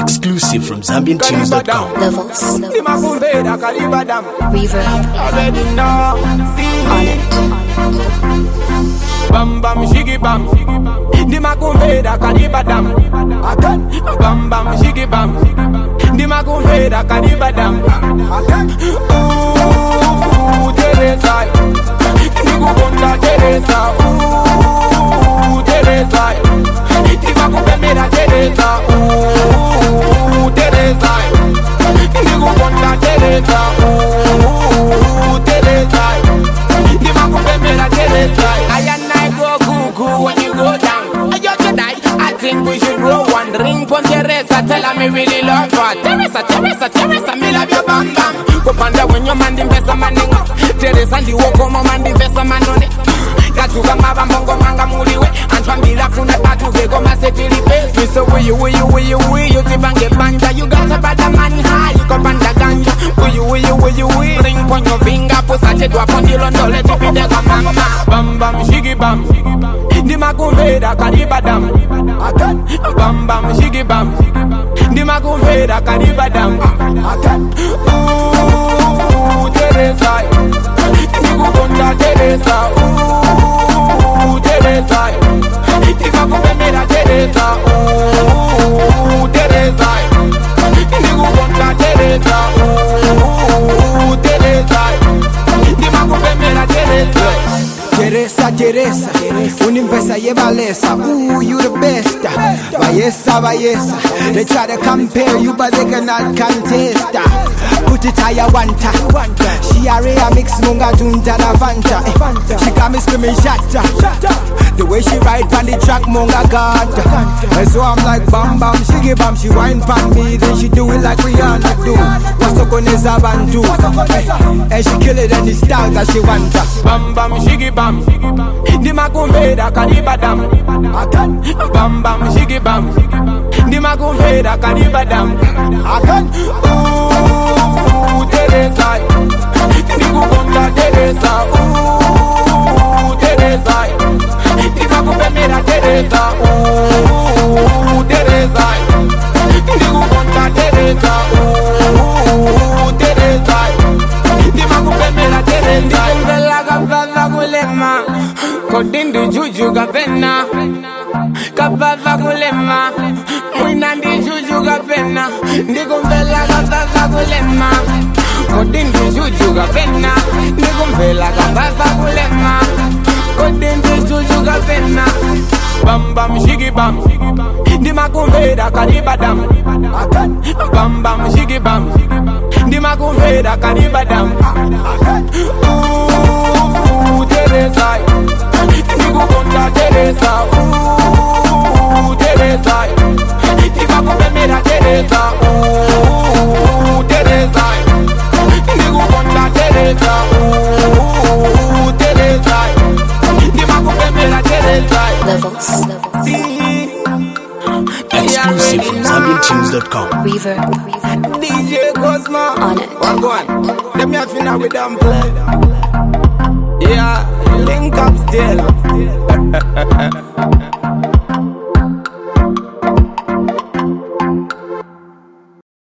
Exclusive from ZambianTunes.com. Levels. Reverb. On it. Bam bam shiggy bam, di makumveda kadibadam. Bam bam shiggy bam, di makumveda kadibadam. Teresa, di kubonda Teresa. Teresa, di makumveda Teresa. Teresa, di kubonda Teresa. Teresa, di makumveda Teresa. When you go down, I just die. I think we should roll one ring for Teresa. Tell her me really love her. Teresa, me love your bam bam. Go panda when your man invest a man in Teresa, the walk on my man invest a man on it. Katuga maba mbongo manga muliwe. Antwambila kuna batu vego masetili pesi. Me so will you tibange banja. You got a bad man high, you go panda ganja. Will you ring on your finger. Pusache dwa pondi londo let it be the mama. Bam bam shiggy bam. Di makumveda kadibadam. Bam bam shiggy bam. Di makumveda kadibadam. Teresa, di kubonda Teresa. Teresa, di makumveda Teresa. Teresa, di kubonda Teresa. Teresa, di makumveda Teresa. Teresa, Universa Yevalesa, ooh, you the best. Vayesa, they try to compare you, but they cannot contest. Put it how you want her. She a rare mix, munga junta la fanta. She got me screaming shatta. The way she ride on the track, munga god. And so I'm like bam bam, shiggy bam. She whine pan me, then she do it like Rihanna do. What's up on this Bantu? And she kill it in the style that she want her. Bam bam shiggy bam, di makumveda kadibadam. Bam bam shiggy bam, di makumveda kadibadam. Teresa, di kubonda Teresa. Teresa, di makumveda Teresa. Teresa, di kubonda Teresa. Teresa, di makumveda Teresa. Kodindi juju gapena, kabava kulema. Mwinandi juju gapena, ndikumbela kabava kulema. Kodindi juju gapena, ndikumbela kabava kulema. Kodindi juju gapena. Bam bam shiggy bam, di makumveda kadibadam. Bam bam shiggy bam, di makumveda kadibadam. Teresa, di kubonda Teresa. Teresa, di makumveda Teresa. Teresa, di kubonda Teresa. Teresa, di makumveda Teresa. Levels. Exclusive from ZambianTunes.com. Reverb. DJ Cosmo. On it. One go on. Let me have fun with them play. Yeah, link up still.